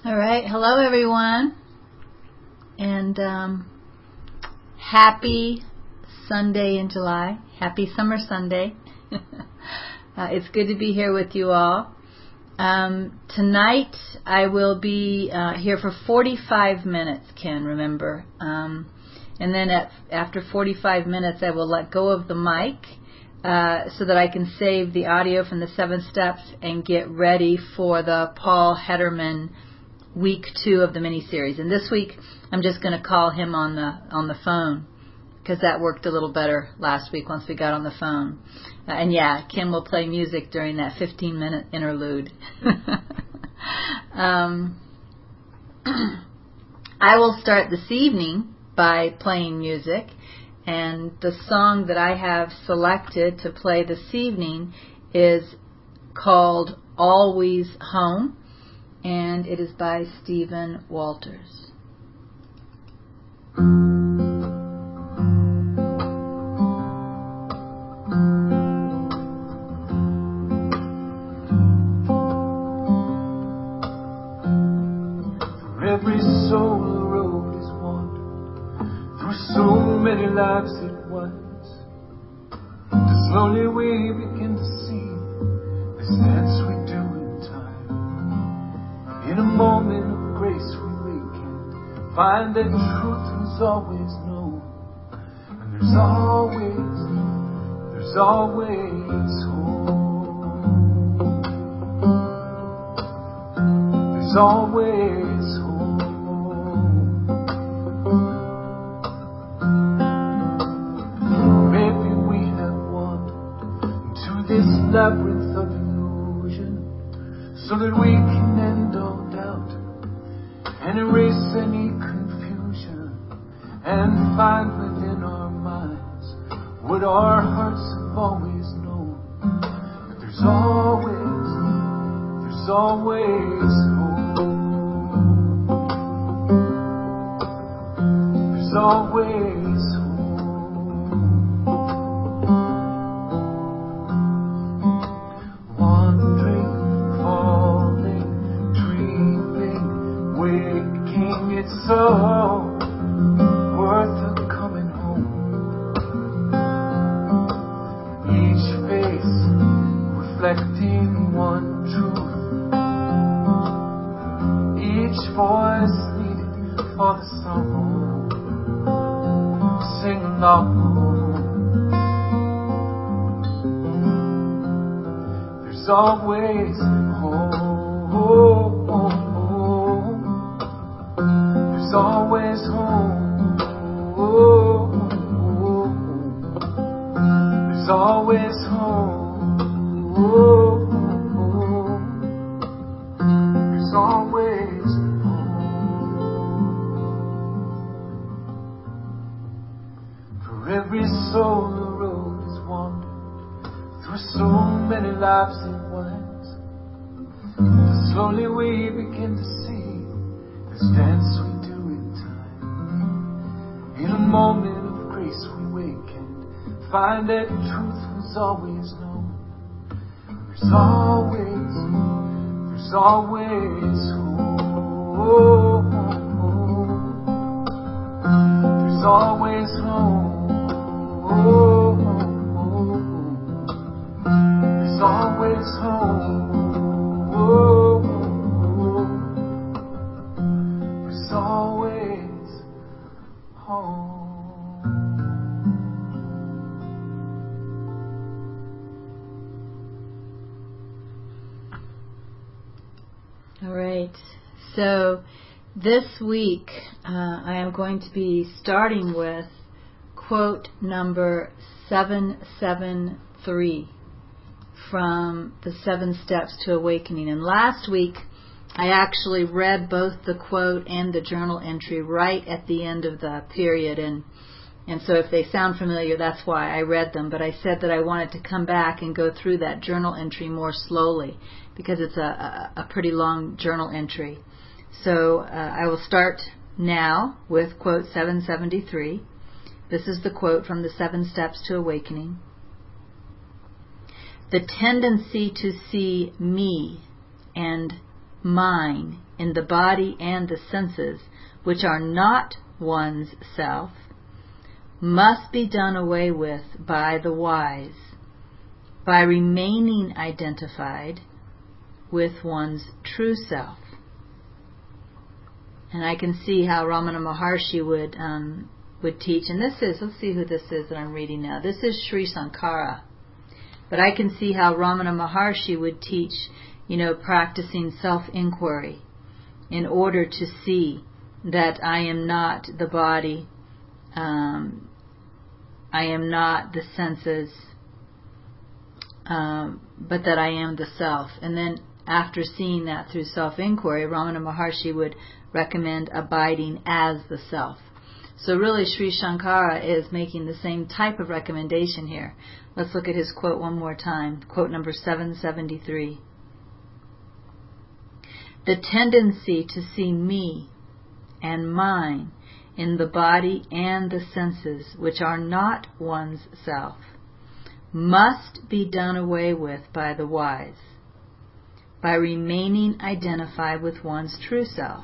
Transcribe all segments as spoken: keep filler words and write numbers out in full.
All right. Hello, everyone. And um, happy Sunday in July. Happy Summer Sunday. uh, it's good to be here with you all. Um, tonight I will be uh, here for forty-five minutes, Ken, remember. Um, and then at, after forty-five minutes I will let go of the mic uh, so that I can save the audio from the seven steps and get ready for the Paul Hederman week two of the mini-series. And this week I'm just going to call him on the on the phone because that worked a little better last week once we got on the phone. Uh, and yeah, Kim will play music during that fifteen minute interlude. um, I will start this evening by playing music, and the song that I have selected to play this evening is called Always Home, and it is by Stephen Walters. Every soul the road is wandered through so many lives at once. The slowly we begin to see this dance we do in time. In a moment of grace we waken, find that truth was always known. And there's always, there's always hope. There's always hope. Labyrinth of illusion, so that we can end all doubt and erase any confusion and find within our minds what our hearts have always known. That there's always, there's always hope. There's always hope. So worth of coming home. Each face reflecting one truth. Each voice needed for the song. Sing along. There's always hope. There's always home. Oh, oh, oh. There's always home. Oh, oh, oh. There's always home. For every soul the road is wandered through so many lives at once. And slowly we begin to see this dance we do in time. In a moment of grace we waken, find that truth was always known. There's always, there's always hope. There's always hope. There's always hope. There's always home. All right. So this week uh, I am going to be starting with quote number seven seven three from the Seven Steps to Awakening. And last week I actually read both the quote and the journal entry right at the end of the period, and and so if they sound familiar, that's why I read them. But I said that I wanted to come back and go through that journal entry more slowly because it's a, a, a pretty long journal entry. So uh, I will start now with quote seven seventy-three. This is the quote from the Seven Steps to Awakening. The tendency to see me and mine in the body and the senses, which are not one's self, must be done away with by the wise, by remaining identified with one's true self. And I can see how Ramana Maharshi would um, would teach. And this is, let's see who this is that I'm reading now. This is Sri Sankara. But I can see how Ramana Maharshi would teach, you know, practicing self-inquiry in order to see that I am not the body, um, I am not the senses, um, but that I am the self. And then after seeing that through self-inquiry, Ramana Maharshi would recommend abiding as the self. So really Sri Shankara is making the same type of recommendation here. Let's look at his quote one more time. Quote number seven seventy-three. The tendency to see me and mine in the body and the senses, which are not one's self, must be done away with by the wise, by remaining identified with one's true self.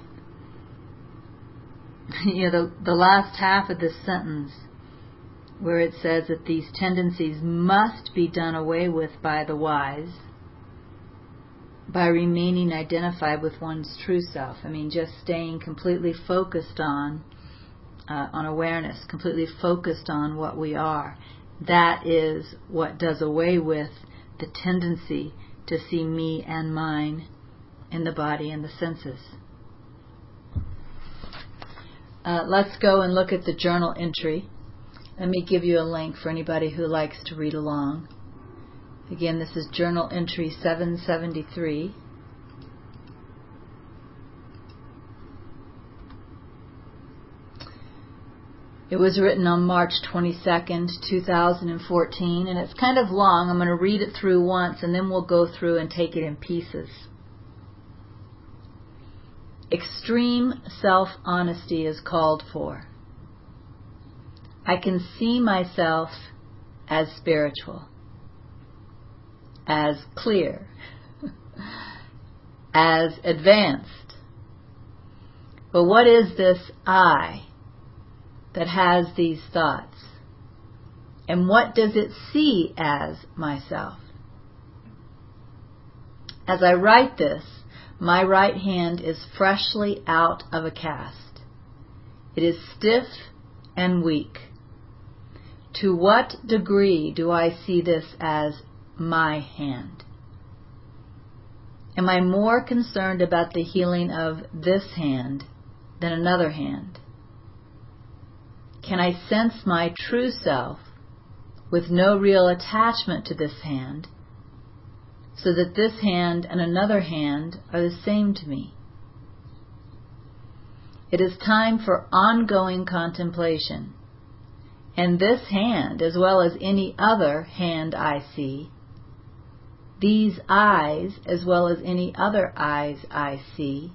You know, the, the last half of this sentence, where it says that these tendencies must be done away with by the wise, by remaining identified with one's true self. I mean, just staying completely focused on uh, on awareness, completely focused on what we are. That is what does away with the tendency to see me and mine in the body and the senses. Uh, let's go and look at the journal entry. Let me give you a link for anybody who likes to read along. Again, this is journal entry seven seventy-three. It was written on March twenty-second, two thousand fourteen, and it's kind of long. I'm going to read it through once, and then we'll go through and take it in pieces. Extreme self-honesty is called for. I can see myself as spiritual, as clear, as advanced. But what is this I that has these thoughts? And what does it see as myself? As I write this, my right hand is freshly out of a cast. It is stiff and weak. To what degree do I see this as my hand? Am I more concerned about the healing of this hand than another hand? Can I sense my true self with no real attachment to this hand, so that this hand and another hand are the same to me? It is time for ongoing contemplation, and this hand, as well as any other hand I see, these eyes, as well as any other eyes I see,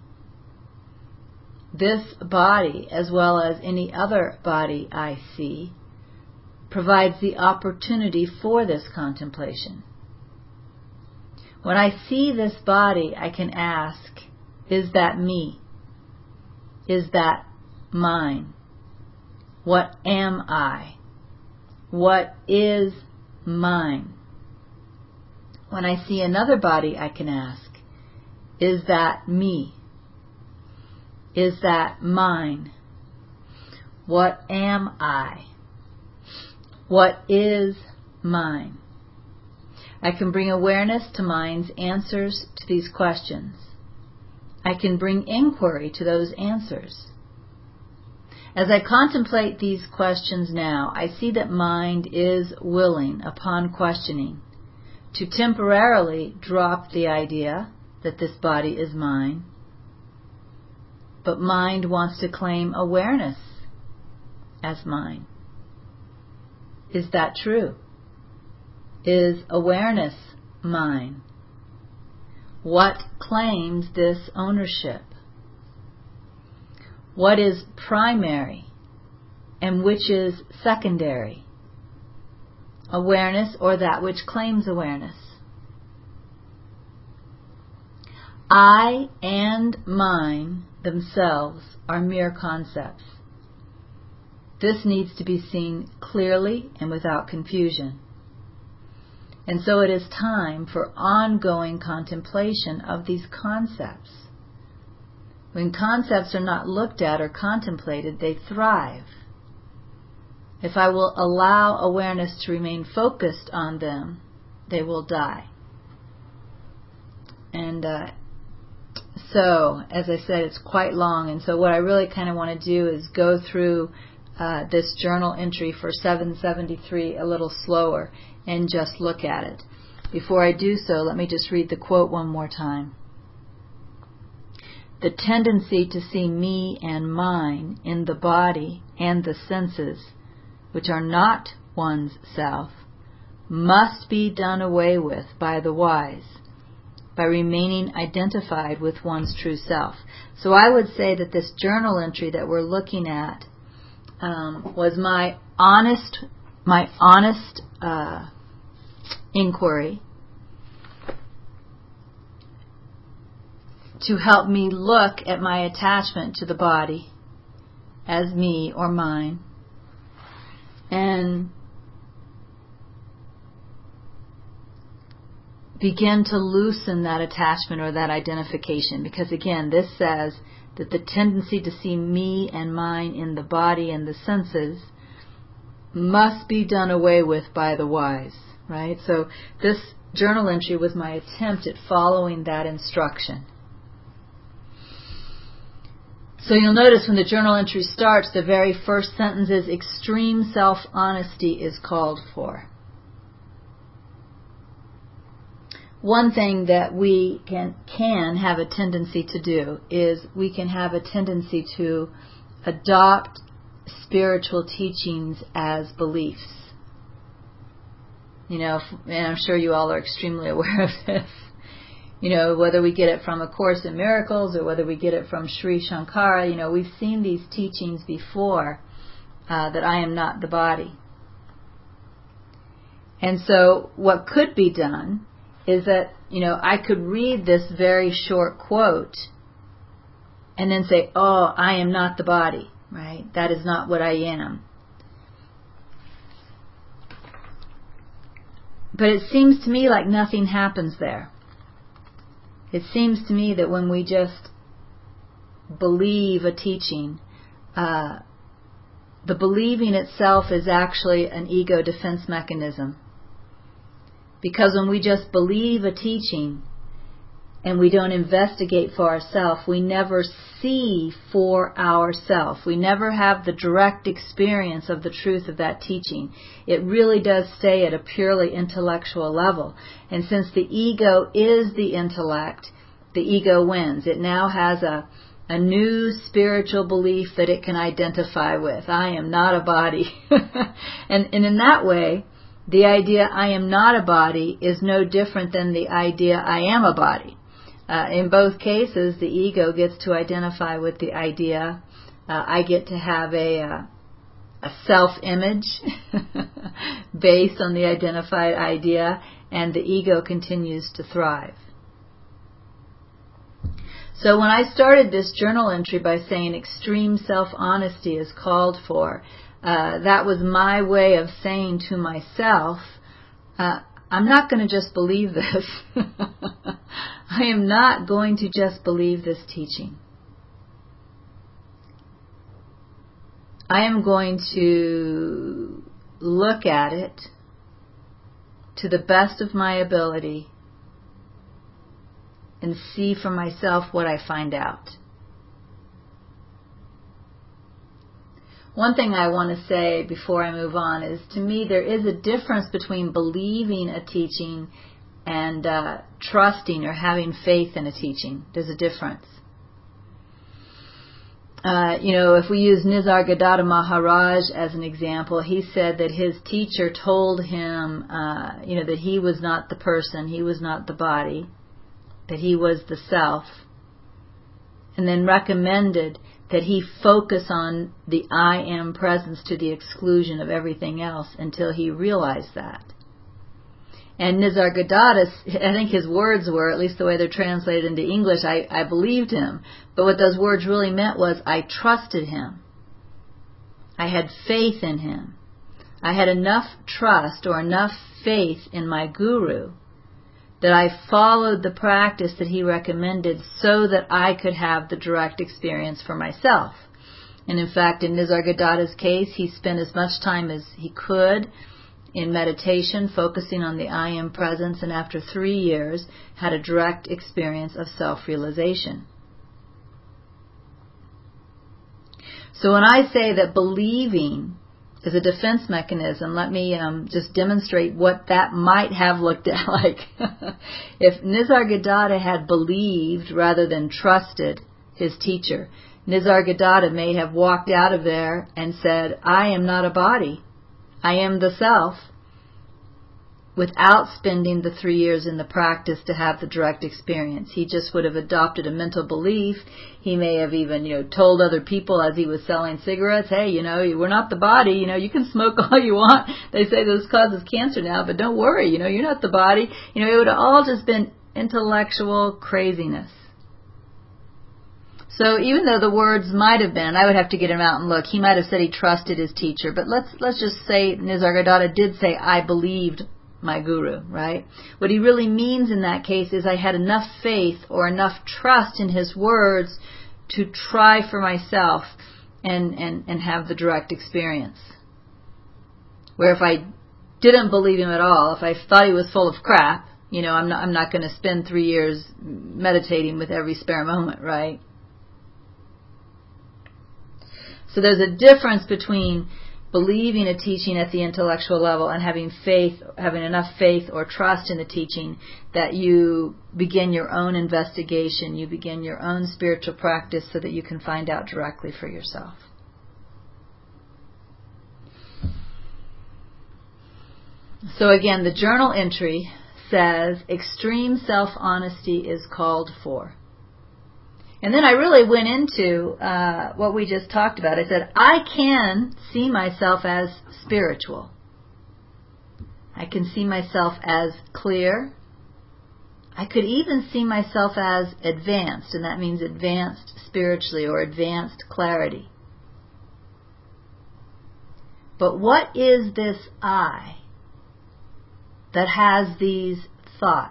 this body, as well as any other body I see, provides the opportunity for this contemplation. When I see this body, I can ask, is that me? Is that mine? What am I? What is mine? When I see another body, I can ask, is that me? Is that mine? What am I? What is mine? I can bring awareness to mind's answers to these questions. I can bring inquiry to those answers. As I contemplate these questions now, I see that mind is willing, upon questioning, to temporarily drop the idea that this body is mine. But mind wants to claim awareness as mine. Is that true? Is awareness mine? What claims this ownership? What is primary and which is secondary? Awareness or that which claims awareness? I and mine themselves are mere concepts. This needs to be seen clearly and without confusion. And so it is time for ongoing contemplation of these concepts. When concepts are not looked at or contemplated, they thrive. If I will allow awareness to remain focused on them, they will die. And uh, so, as I said, it's quite long. And so what I really kind of want to do is go through uh, this journal entry for seven seventy-three a little slower and just look at it. Before I do so, let me just read the quote one more time. The tendency to see me and mine in the body and the senses, which are not one's self, must be done away with by the wise, by remaining identified with one's true self. So I would say that this journal entry that we're looking at um, was my honest, my honest uh, inquiry to help me look at my attachment to the body as me or mine, and begin to loosen that attachment or that identification. Because again, this says that the tendency to see me and mine in the body and the senses must be done away with by the wise, right? So this journal entry was my attempt at following that instruction. So you'll notice when the journal entry starts, the very first sentence is extreme self-honesty is called for. One thing that we can can have a tendency to do is we can have a tendency to adopt spiritual teachings as beliefs. You know, and I'm sure you all are extremely aware of this. You know, whether we get it from A Course in Miracles or whether we get it from Sri Shankara, you know, we've seen these teachings before, uh, that I am not the body. And so what could be done is that, you know, I could read this very short quote and then say, oh, I am not the body, right? That is not what I am. But it seems to me like nothing happens there. It seems to me that when we just believe a teaching, uh, the believing itself is actually an ego defense mechanism. Because when we just believe a teaching and we don't investigate for ourselves, we never see for ourselves. We never have the direct experience of the truth of that teaching. It really does stay at a purely intellectual level. And since the ego is the intellect, the ego wins. It now has a, a new spiritual belief that it can identify with. I am not a body. and, and in that way, the idea I am not a body is no different than the idea I am a body. Uh, in both cases, the ego gets to identify with the idea. Uh, I get to have a, uh, a self-image based on the identified idea, and the ego continues to thrive. So when I started this journal entry by saying extreme self-honesty is called for, uh, that was my way of saying to myself, uh, I'm not going to just believe this. I am not going to just believe this teaching. I am going to look at it to the best of my ability and see for myself what I find out. One thing I want to say before I move on is, to me, there is a difference between believing a teaching and uh, trusting or having faith in a teaching. There's a difference. Uh, you know, if we use Nisargadatta Maharaj as an example, he said that his teacher told him, uh, you know, that he was not the person, he was not the body, that he was the self, and then recommended that he focus on the I am presence to the exclusion of everything else until he realized that. And Nisargadatta, I think his words were, at least the way they're translated into English, I, I believed him. But what those words really meant was, I trusted him. I had faith in him. I had enough trust or enough faith in my guru that I followed the practice that he recommended so that I could have the direct experience for myself. And in fact, in Nisargadatta's case, he spent as much time as he could in meditation, focusing on the I Am presence, and after three years had a direct experience of self-realization. So when I say that believing is a defense mechanism, let me um, just demonstrate what that might have looked at like. If Nisargadatta had believed rather than trusted his teacher, Nisargadatta may have walked out of there and said, I am not a body. I am the self, without spending the three years in the practice to have the direct experience. He just would have adopted a mental belief. He may have even, you know, told other people as he was selling cigarettes, hey, you know, we're not the body, you know, you can smoke all you want. They say this causes cancer now, but don't worry, you know, you're not the body. You know, it would have all just been intellectual craziness. So even though the words might have been, I would have to get him out and look, he might have said he trusted his teacher, but let's let's just say Nisargadatta did say, I believed my guru, right? What he really means in that case is I had enough faith or enough trust in his words to try for myself and, and, and have the direct experience. Where if I didn't believe him at all, if I thought he was full of crap, you know, I'm not, I'm not going to spend three years meditating with every spare moment, right? So there's a difference between believing a teaching at the intellectual level and having faith, having enough faith or trust in the teaching that you begin your own investigation, you begin your own spiritual practice so that you can find out directly for yourself. So again, the journal entry says, extreme self-honesty is called for. And then I really went into uh, what we just talked about. I said, I can see myself as spiritual. I can see myself as clear. I could even see myself as advanced, and that means advanced spiritually or advanced clarity. But what is this I that has these thoughts?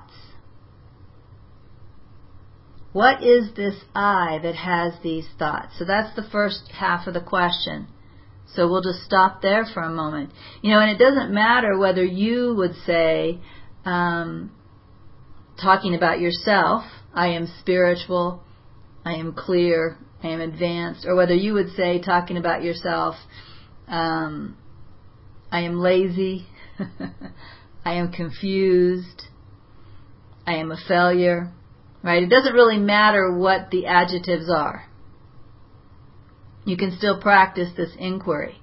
What is this I that has these thoughts? So that's the first half of the question. So we'll just stop there for a moment. You know, and it doesn't matter whether you would say, um, talking about yourself, I am spiritual, I am clear, I am advanced, or whether you would say, talking about yourself, um, I am lazy, I am confused, I am a failure. Right? It doesn't really matter what the adjectives are. You can still practice this inquiry.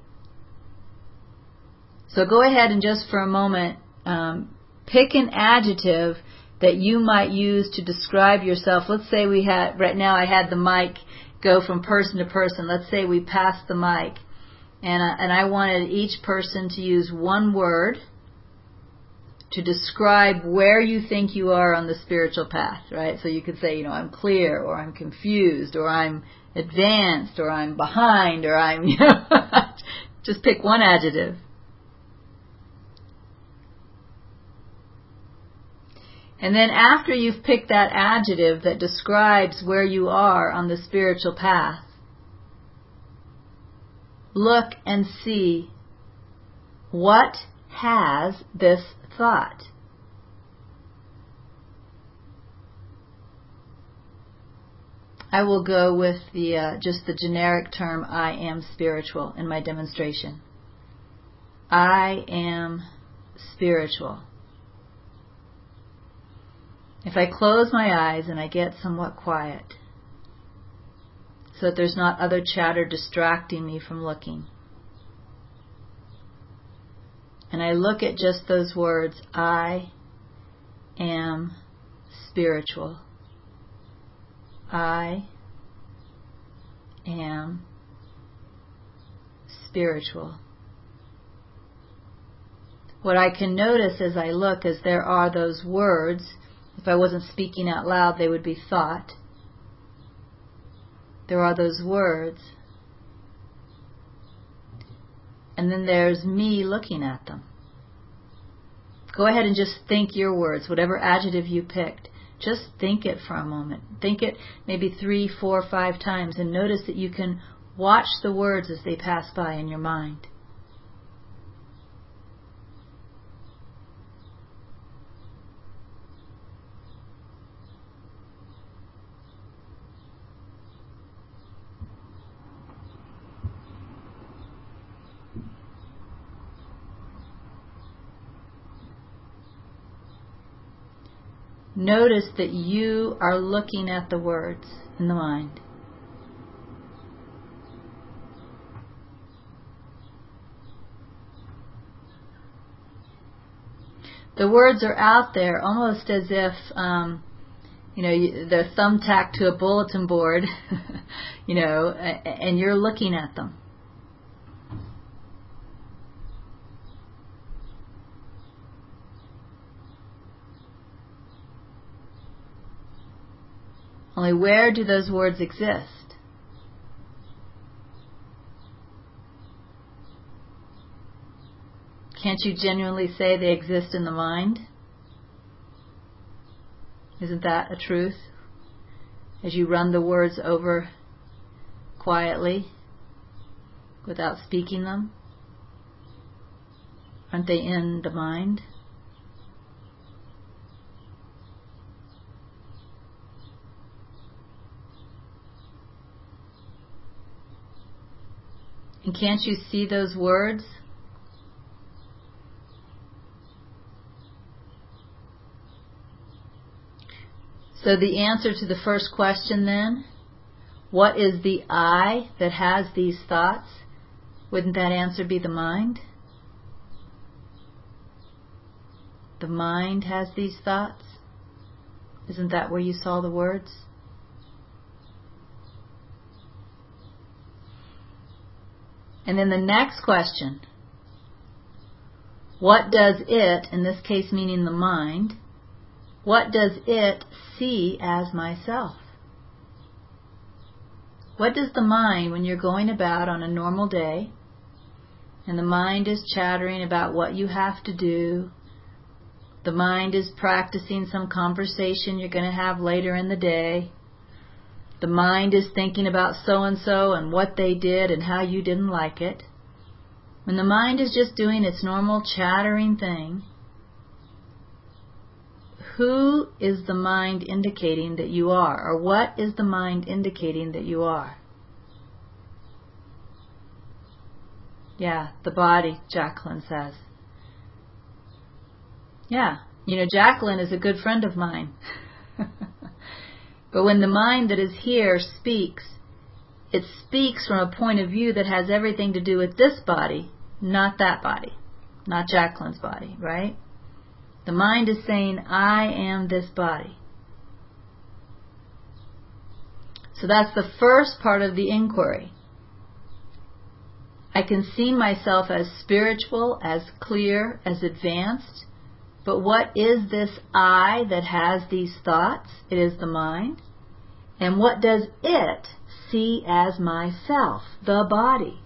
So go ahead and just for a moment um, pick an adjective that you might use to describe yourself. Let's say we had, right now I had the mic go from person to person. Let's say we passed the mic and, uh, and I wanted each person to use one word to describe where you think you are on the spiritual path, right? So you could say, you know, I'm clear, or I'm confused, or I'm advanced, or I'm behind, or I'm, you know, just pick one adjective. And then after you've picked that adjective that describes where you are on the spiritual path, look and see what has this thought. I will go with the uh, just the generic term I am spiritual in my demonstration. I am spiritual. If I close my eyes and I get somewhat quiet so that there's not other chatter distracting me from looking, and I look at just those words, I am spiritual. I am spiritual. what I can notice as I look is there are those words. If I wasn't speaking out loud, they would be thought. There are those words. And then there's me looking at them. Go ahead and just think your words, whatever adjective you picked. Just think it for a moment. Think it maybe three, four, five times, and notice that you can watch the words as they pass by in your mind. Notice that you are looking at the words in the mind. The words are out there almost as if, um, you know, they're thumbtacked to a bulletin board, you know, and you're looking at them. Only where do those words exist? Can't you genuinely say they exist in the mind? Isn't that a truth? As you run the words over quietly, without speaking them, aren't they in the mind? And can't you see those words? So the answer to the first question then, what is the I that has these thoughts? Wouldn't that answer be the mind? The mind has these thoughts? Isn't that where you saw the words? And then the next question, what does it, in this case meaning the mind, what does it see as myself? What does the mind, when you're going about on a normal day, and the mind is chattering about what you have to do, the mind is practicing some conversation you're going to have later in the day, the mind is thinking about so-and-so and what they did and how you didn't like it. When the mind is just doing its normal chattering thing, who is the mind indicating that you are? Or what is the mind indicating that you are? Yeah, the body, Jacqueline says. Yeah, you know, Jacqueline is a good friend of mine. But when the mind that is here speaks, it speaks from a point of view that has everything to do with this body, not that body, not Jacqueline's body, right? The mind is saying, I am this body. So that's the first part of the inquiry. I can see myself as spiritual, as clear, as advanced, but what is this I that has these thoughts? It is the mind. And what does it see as myself? The body.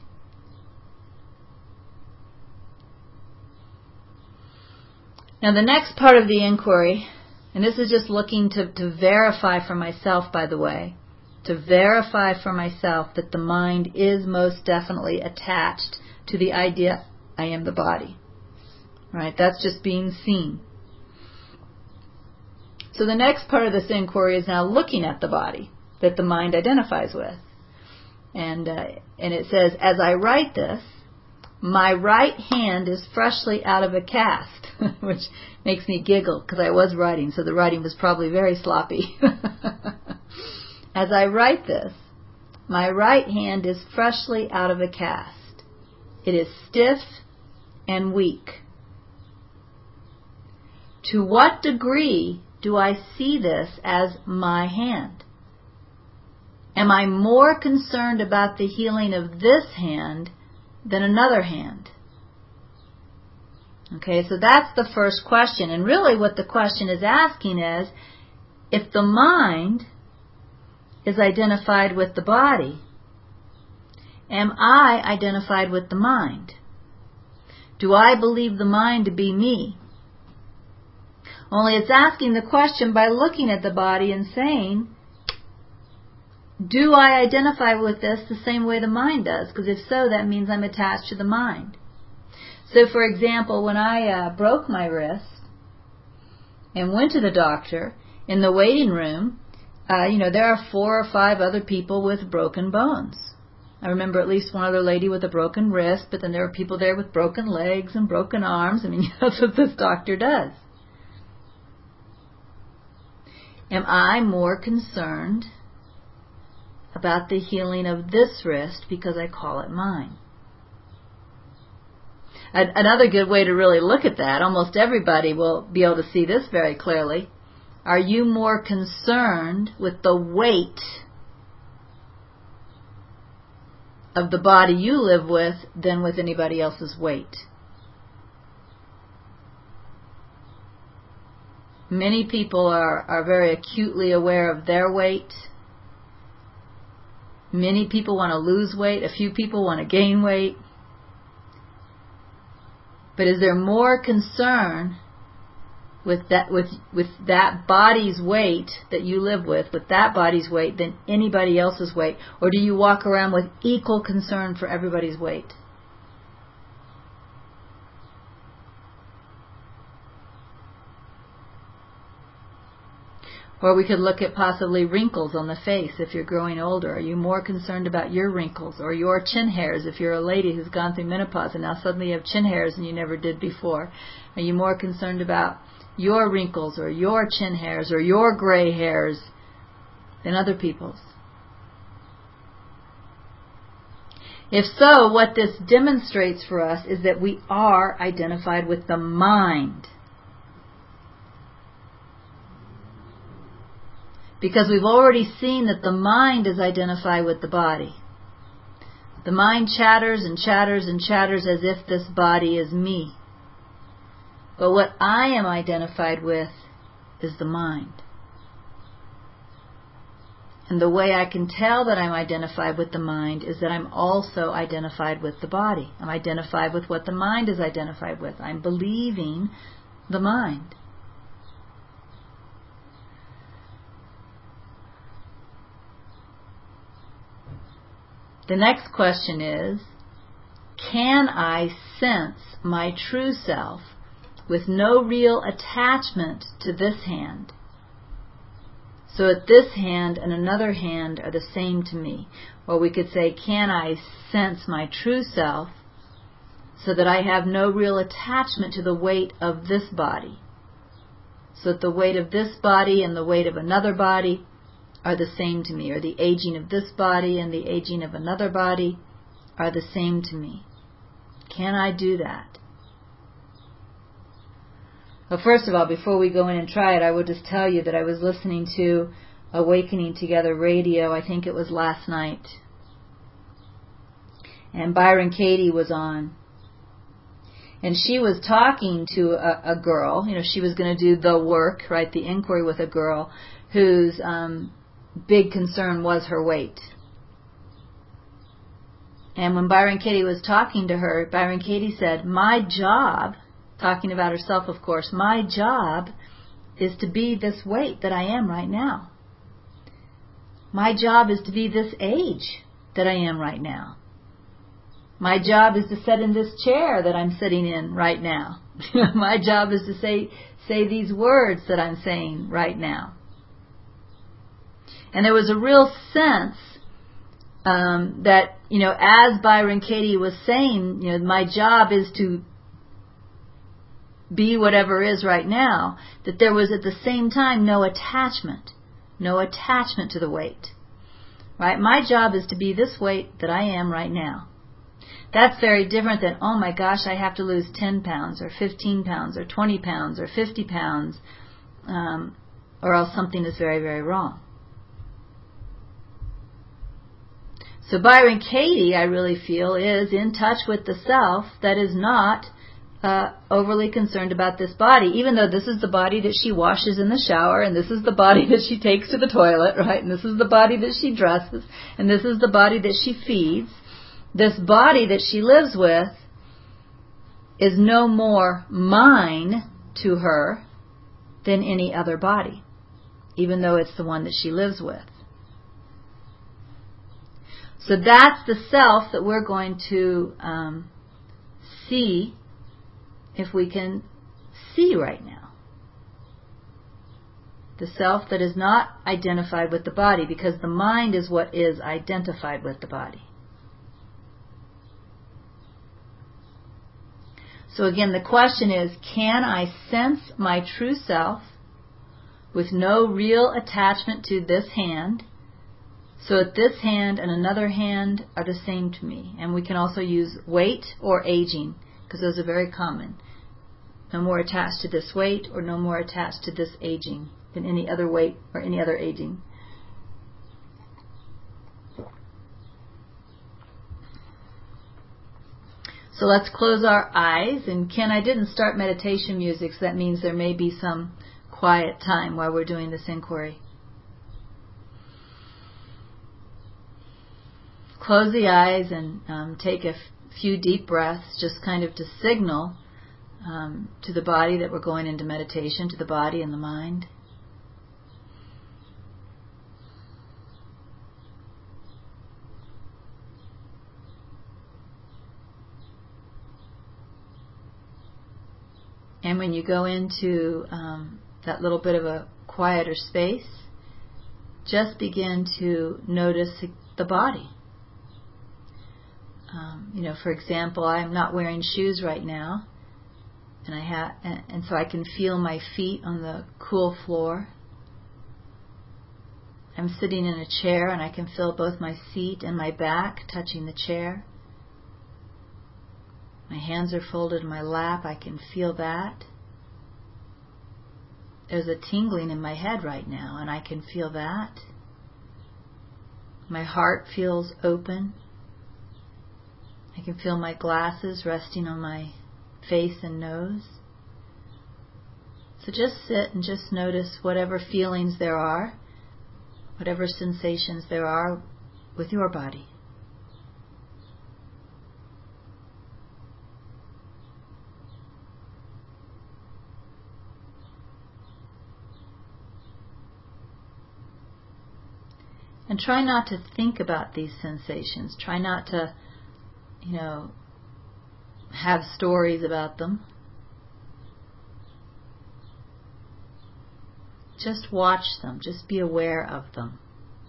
Now the next part of the inquiry, and this is just looking to, to verify for myself, by the way, to verify for myself that the mind is most definitely attached to the idea I am the body. Right? That's just being seen. So the next part of this inquiry is now looking at the body that the mind identifies with. And, uh, and it says, as I write this, my right hand is freshly out of a cast, which makes me giggle because I was writing, so the writing was probably very sloppy. As I write this, my right hand is freshly out of a cast. It is stiff and weak. To what degree do I see this as my hand? Am I more concerned about the healing of this hand than another hand? Okay, so that's the first question. And really what the question is asking is, if the mind is identified with the body, am I identified with the mind? Do I believe the mind to be me? Only it's asking the question by looking at the body and saying, do I identify with this the same way the mind does? Because if so, that means I'm attached to the mind. So for example, when I uh, broke my wrist and went to the doctor, in the waiting room, uh, you know, there are four or five other people with broken bones. I remember at least one other lady with a broken wrist, but then there were people there with broken legs and broken arms. I mean, that's what this doctor does. Am I more concerned about the healing of this wrist because I call it mine? Another good way to really look at that, almost everybody will be able to see this very clearly. Are you more concerned with the weight of the body you live with than with anybody else's weight? Many people are, are very acutely aware of their weight. Many people want to lose weight. A few people want to gain weight. But is there more concern with that with with that body's weight that you live with, with that body's weight, than anybody else's weight? Or do you walk around with equal concern for everybody's weight? Or we could look at possibly wrinkles on the face if you're growing older. Are you more concerned about your wrinkles or your chin hairs if you're a lady who's gone through menopause and now suddenly you have chin hairs and you never did before? Are you more concerned about your wrinkles or your chin hairs or your gray hairs than other people's? If so, what this demonstrates for us is that we are identified with the mind. Because we've already seen that the mind is identified with the body. The mind chatters and chatters and chatters as if this body is me. But what I am identified with is the mind. And the way I can tell that I'm identified with the mind is that I'm also identified with the body. I'm identified with what the mind is identified with. I'm believing the mind. The next question is, can I sense my true self with no real attachment to this hand? So that this hand and another hand are the same to me. Or we could say, can I sense my true self so that I have no real attachment to the weight of this body? So that the weight of this body and the weight of another body are the same to me, or the aging of this body and the aging of another body are the same to me. Can I do that? Well, first of all, before we go in and try it, I will just tell you that I was listening to Awakening Together radio, I think it was last night, and Byron Katie was on. And she was talking to a, a girl, you know, she was going to do the work, right, the inquiry with a girl whose um, big concern was her weight. And when Byron Katie was talking to her, Byron Katie said, my job, talking about herself of course, my job is to be this weight that I am right now. My job is to be this age that I am right now. My job is to sit in this chair that I'm sitting in right now. My job is to say say these words that I'm saying right now. And there was a real sense um, that, you know, as Byron Katie was saying, you know, my job is to be whatever is right now, that there was at the same time no attachment, no attachment to the weight. Right? My job is to be this weight that I am right now. That's very different than, oh my gosh, I have to lose ten pounds or fifteen pounds or twenty pounds or fifty pounds, um, or else something is very, very wrong. So Byron Katie, I really feel, is in touch with the self that is not uh, overly concerned about this body, even though this is the body that she washes in the shower, and this is the body that she takes to the toilet, right? And this is the body that she dresses, and this is the body that she feeds. This body that she lives with is no more mine to her than any other body, even though it's the one that she lives with. So that's the self that we're going to um, see, if we can see right now. The self that is not identified with the body, because the mind is what is identified with the body. So again, the question is, can I sense my true self with no real attachment to this hand, so that this hand and another hand are the same to me? And we can also use weight or aging, because those are very common. No more attached to this weight, or no more attached to this aging than any other weight or any other aging. So let's close our eyes. And Ken, I didn't start meditation music, so that means there may be some quiet time while we're doing this inquiry. Close the eyes and um, take a f- few deep breaths, just kind of to signal um, to the body that we're going into meditation, to the body and the mind. And when you go into um, that little bit of a quieter space, just begin to notice the body. Um, you know, for example, I'm not wearing shoes right now, and I have, and, and so I can feel my feet on the cool floor. I'm sitting in a chair, and I can feel both my seat and my back touching the chair. My hands are folded in my lap. I can feel that. There's a tingling in my head right now, and I can feel that. My heart feels open. I can feel my glasses resting on my face and nose. So just sit and just notice whatever feelings there are, whatever sensations there are with your body. And try not to think about these sensations. Try not to, you know, have stories about them. Just watch them. Just be aware of them.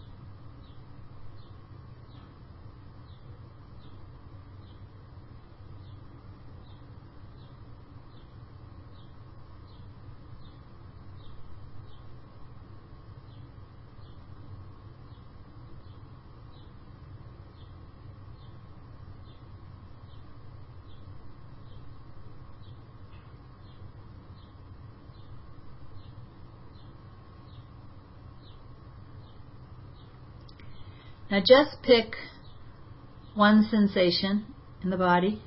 Now just pick one sensation in the body.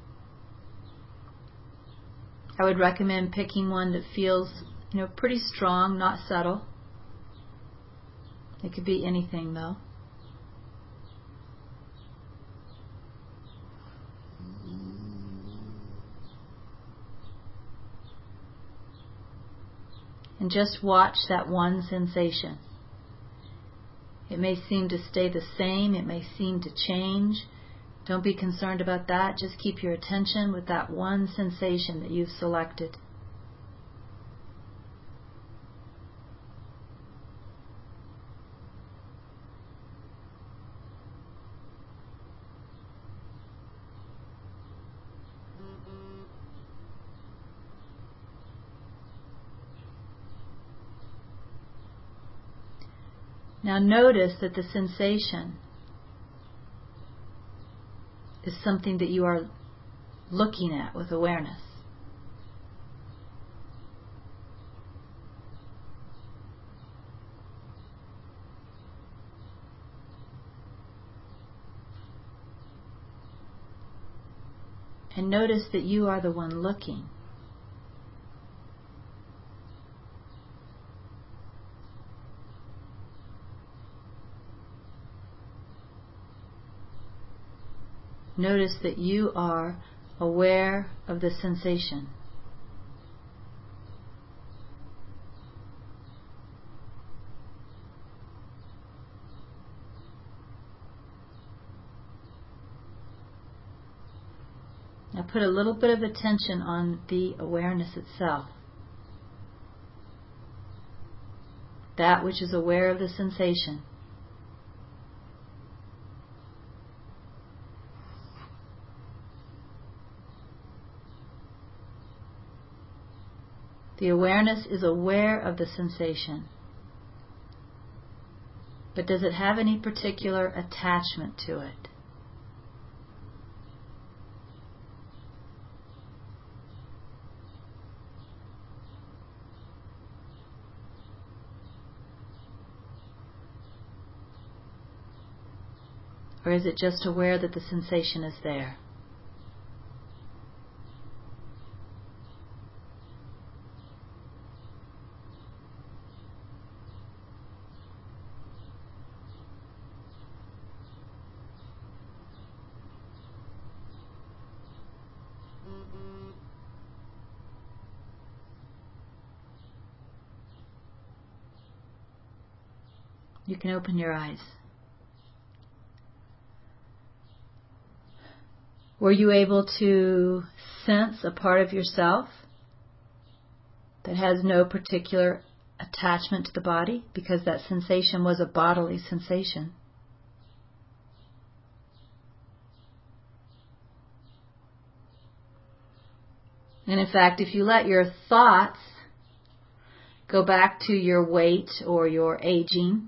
I would recommend picking one that feels, you know, pretty strong, not subtle. It could be anything though. And just watch that one sensation. It may seem to stay the same. It may seem to change. Don't be concerned about that. Just keep your attention with that one sensation that you've selected. Now notice that the sensation is something that you are looking at with awareness. And notice that you are the one looking. Notice that you are aware of the sensation. Now put a little bit of attention on the awareness itself. That which is aware of the sensation. The awareness is aware of the sensation. But does it have any particular attachment to it? Or is it just aware that the sensation is there? You can open your eyes. Were you able to sense a part of yourself that has no particular attachment to the body? Because that sensation was a bodily sensation. And in fact, if you let your thoughts go back to your weight or your aging,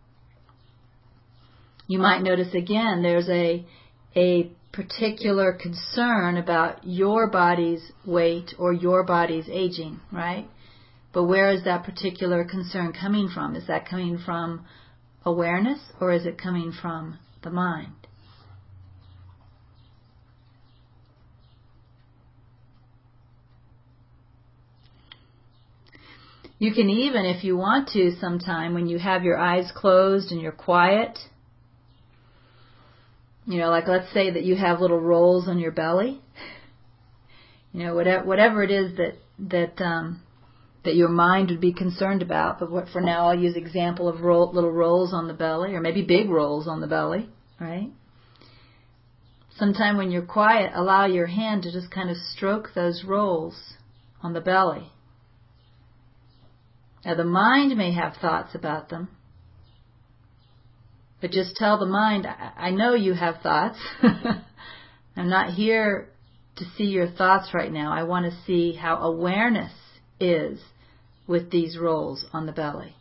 you might notice again there's a a particular concern about your body's weight or your body's aging, right? But where is that particular concern coming from? Is that coming from awareness or is it coming from the mind? You can even, if you want to, sometime when you have your eyes closed and you're quiet, you know, like let's say that you have little rolls on your belly. You know, whatever whatever it is that that um, that your mind would be concerned about. But what, for now, I'll use example of roll, little rolls on the belly, or maybe big rolls on the belly, right? Sometime when you're quiet, allow your hand to just kind of stroke those rolls on the belly. Now, the mind may have thoughts about them. But just tell the mind, I know you have thoughts. I'm not here to see your thoughts right now. I want to see how awareness is with these rolls on the belly.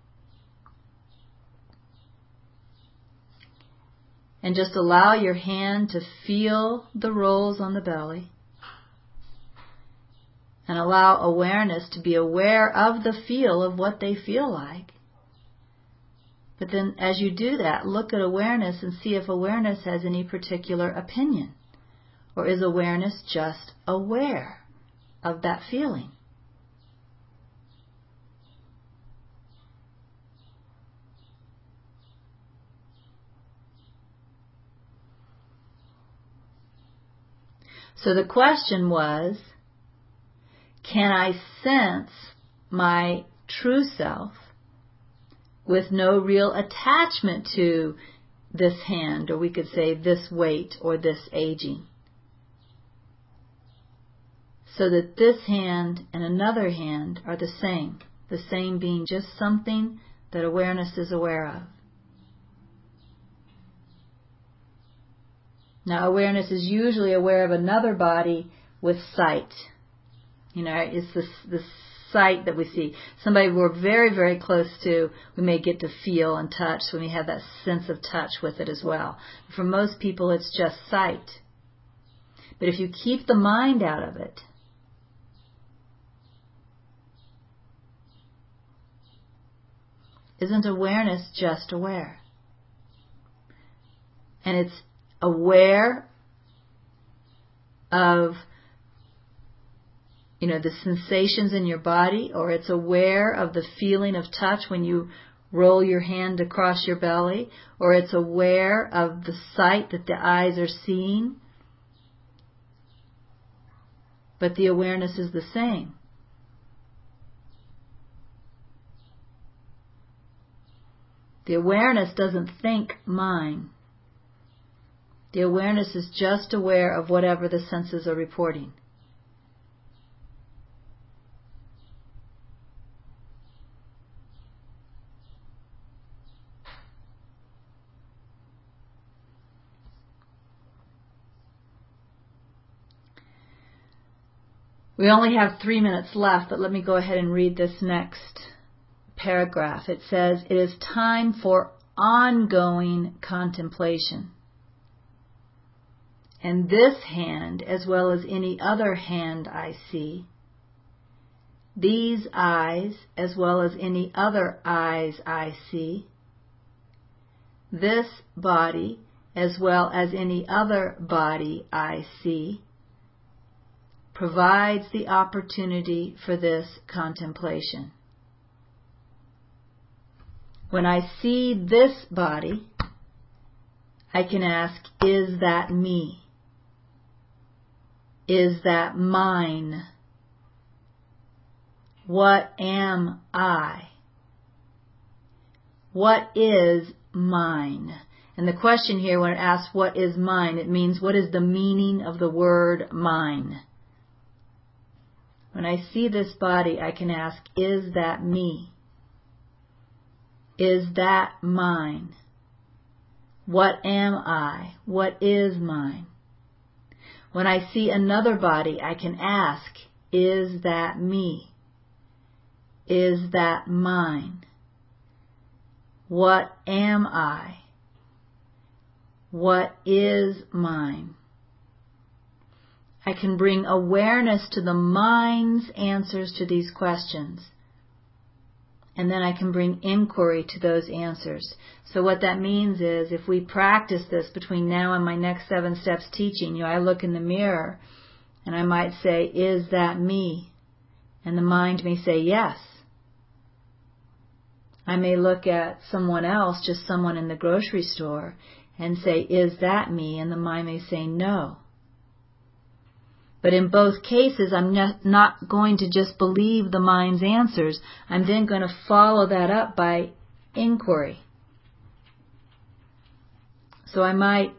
And just allow your hand to feel the rolls on the belly. And allow awareness to be aware of the feel of what they feel like. But then as you do that, look at awareness and see if awareness has any particular opinion. Or is awareness just aware of that feeling? So the question was, can I sense my true self with no real attachment to this hand, or we could say this weight or this aging? So that this hand and another hand are the same, the same being just something that awareness is aware of. Now, awareness is usually aware of another body with sight. You know, it's this this sight that we see. Somebody we're very, very close to, we may get to feel and touch, so we have that sense of touch with it as well. For most people, it's just sight. But if you keep the mind out of it, isn't awareness just aware? And it's aware of, you know, the sensations in your body, or it's aware of the feeling of touch when you roll your hand across your belly, or it's aware of the sight that the eyes are seeing. But the awareness is the same. The awareness doesn't think mine. The awareness is just aware of whatever the senses are reporting. We only have three minutes left, but let me go ahead and read this next paragraph. It says, "It is time for ongoing contemplation. And this hand, as well as any other hand I see, these eyes, as well as any other eyes I see, this body, as well as any other body I see, provides the opportunity for this contemplation. When I see this body, I can ask, is that me? Is that mine? What am I? What is mine?" And the question here, when it asks what is mine, it means what is the meaning of the word mine? When I see this body, I can ask, is that me? Is that mine? What am I? What is mine? When I see another body, I can ask, is that me? Is that mine? What am I? What is mine? I can bring awareness to the mind's answers to these questions. And then I can bring inquiry to those answers. So what that means is, if we practice this between now and my next seven steps teaching, you know, I look in the mirror and I might say, is that me? And the mind may say yes. I may look at someone else, just someone in the grocery store, and say, is that me? And the mind may say no. But in both cases, I'm not going to just believe the mind's answers. I'm then going to follow that up by inquiry. So I might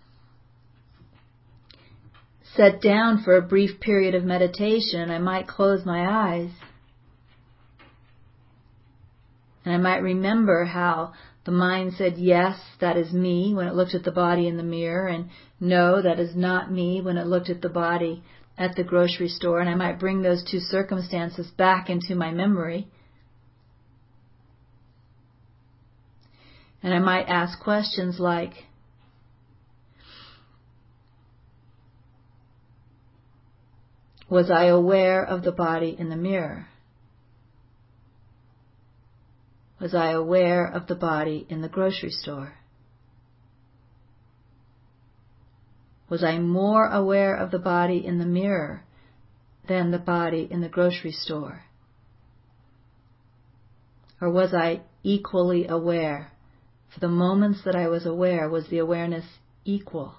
sit down for a brief period of meditation. I might close my eyes. And I might remember how the mind said, yes, that is me, when it looked at the body in the mirror, and no, that is not me, when it looked at the body at the grocery store. And I might bring those two circumstances back into my memory. And I might ask questions like, was I aware of the body in the mirror? Was I aware of the body in the grocery store? Was I more aware of the body in the mirror than the body in the grocery store? Or was I equally aware? For the moments that I was aware, was the awareness equal?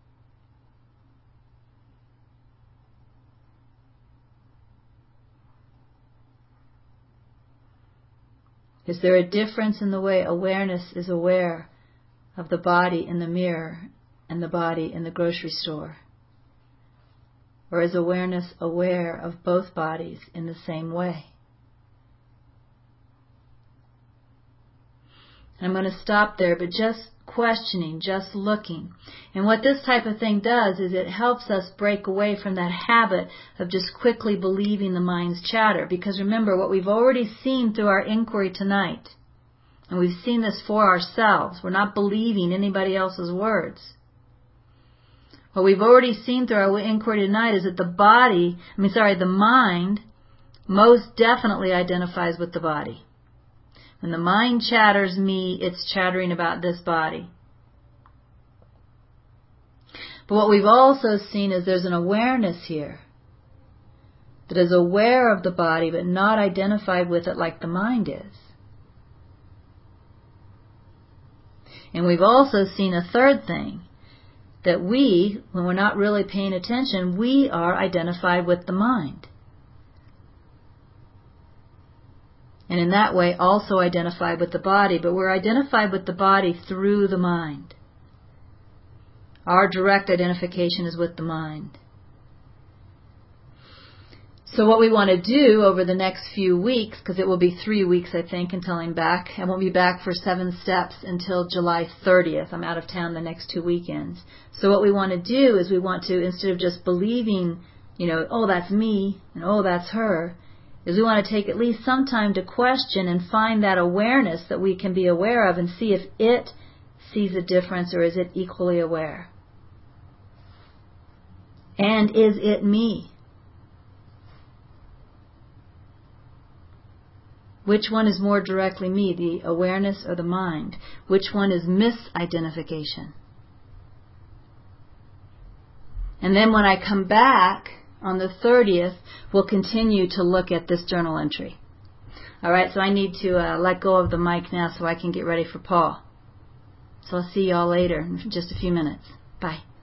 Is there a difference in the way awareness is aware of the body in the mirror and the body in the grocery store? Or is awareness aware of both bodies in the same way? I'm going to stop there, but just questioning, just looking. And what this type of thing does is it helps us break away from that habit of just quickly believing the mind's chatter. Because remember, what we've already seen through our inquiry tonight, and we've seen this for ourselves, we're not believing anybody else's words. What we've already seen through our inquiry tonight is that the body, I mean, sorry, the mind most definitely identifies with the body. When the mind chatters me, it's chattering about this body. But what we've also seen is there's an awareness here that is aware of the body but not identified with it like the mind is. And we've also seen a third thing, that we, when we're not really paying attention, we are identified with the mind. And in that way also identified with the body, but we're identified with the body through the mind. Our direct identification is with the mind. So what we want to do over the next few weeks, because it will be three weeks, I think, until I'm back. I won't be back for seven steps until July thirtieth. I'm out of town the next two weekends. So what we want to do is we want to, instead of just believing, you know, oh, that's me, and oh, that's her, is we want to take at least some time to question and find that awareness that we can be aware of and see if it sees a difference or is it equally aware. And is it me? Which one is more directly me, the awareness or the mind? Which one is misidentification? And then when I come back on the thirtieth, we'll continue to look at this journal entry. All right, so I need to uh, let go of the mic now so I can get ready for Paul. So I'll see you all later in just a few minutes. Bye.